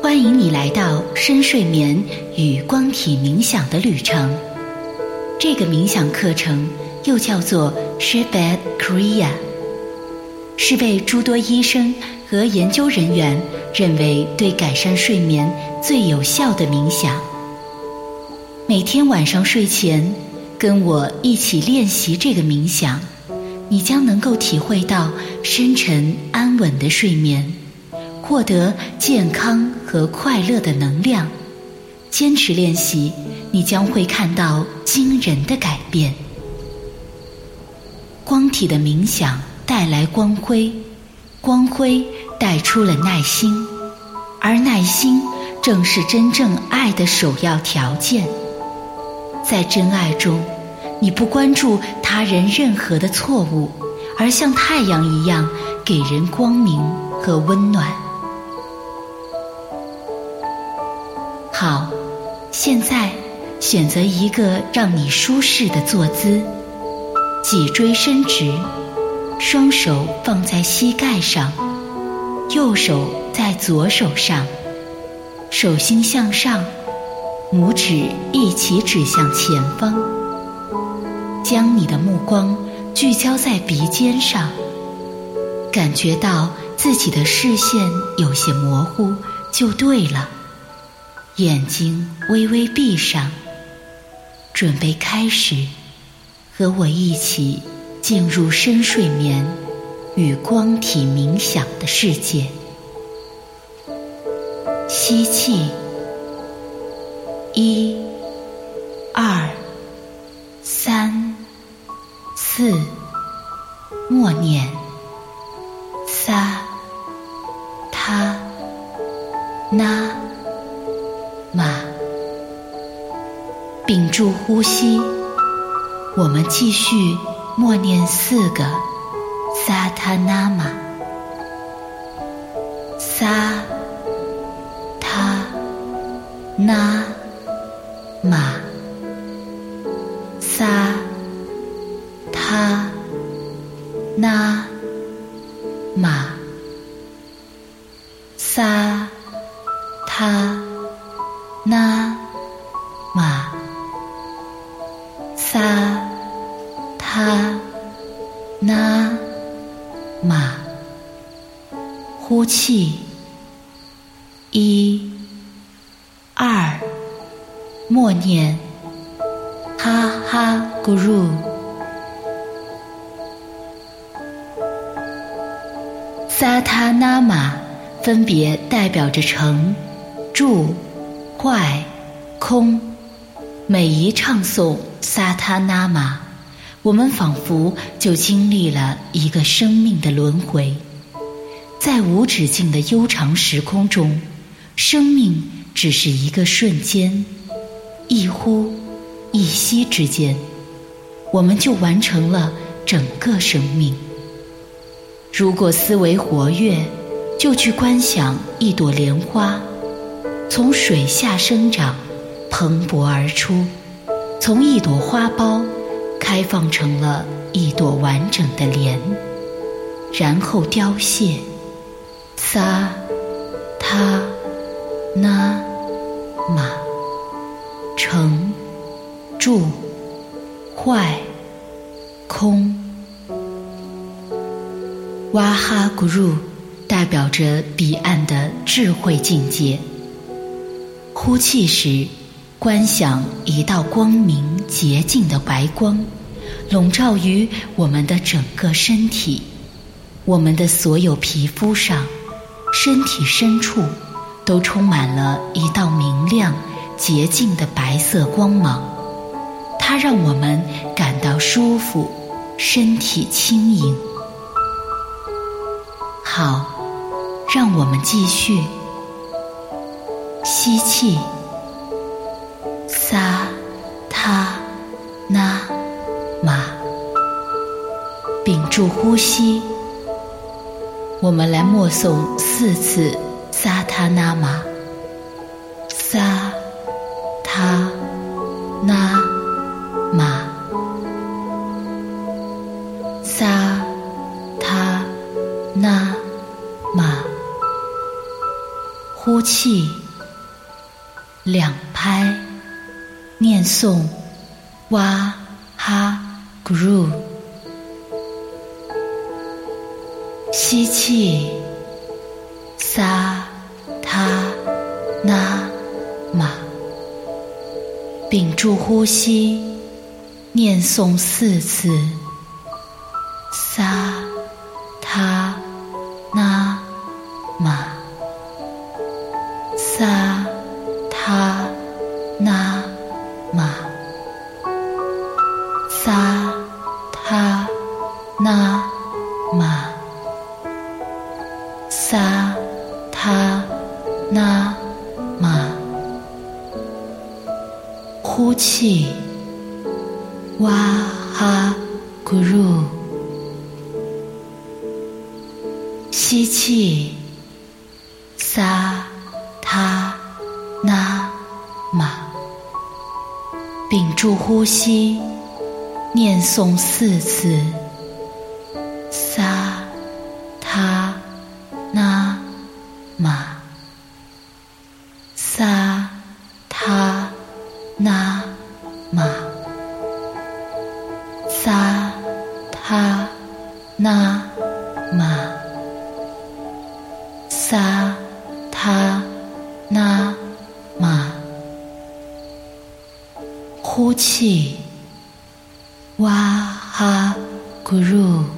欢迎你来到深睡眠与光体冥想的旅程。这个冥想课程又叫做 Shebed Kriya， 是被诸多医生和研究人员认为对改善睡眠最有效的冥想。每天晚上睡前跟我一起练习这个冥想，你将能够体会到深沉安稳的睡眠，获得健康和快乐的能量。坚持练习，你将会看到惊人的改变。光体的冥想带来光辉，光辉带出了耐心，而耐心正是真正爱的首要条件。在真爱中，你不关注他人任何的错误，而像太阳一样给人光明和温暖。好，现在选择一个让你舒适的坐姿，脊椎伸直，双手放在膝盖上，右手在左手上，手心向上，拇指一起指向前方。将你的目光聚焦在鼻尖上，感觉到自己的视线有些模糊就对了。眼睛微微闭上，准备开始和我一起进入深睡眠与光体冥想的世界。吸气，1、2、3、4，默念萨他那玛，屏住呼吸。我们继续默念4个萨他那玛，萨他那玛，萨他那玛，萨他那玛，萨他那玛。呼气，1、2，默念哈哈咕噜。萨他那玛分别代表着成、住、坏、空。每一唱诵萨他那玛，我们仿佛就经历了一个生命的轮回。在无止境的悠长时空中，生命只是一个瞬间，一呼一吸之间，我们就完成了整个生命。如果思维活跃，就去观想一朵莲花从水下生长，蓬勃而出，从一朵花苞开放成了一朵完整的莲，然后凋谢。萨他那玛，成、住、坏、空。哇哈咕噜代表着彼岸的智慧境界。呼气时，观想一道光明洁净的白光笼罩于我们的整个身体，我们的所有皮肤上、身体深处都充满了一道明亮洁净的白色光芒，它让我们感到舒服，身体轻盈。好，让我们继续。吸气，萨他那玛，屏住呼吸。我们来默诵4次萨他那玛，萨他那玛，萨他那玛。 呼气2拍，念诵哇哈 Guru。吸气萨他那玛，屏住呼吸，念诵4次萨他那玛，萨他那玛，萨他那玛，萨他那玛。呼气哇哈 Guru。吸气萨他那玛，屏住呼吸，念诵4次萨他那玛，萨他那玛，萨他那玛，萨他那玛。呼气哇哈 Guru。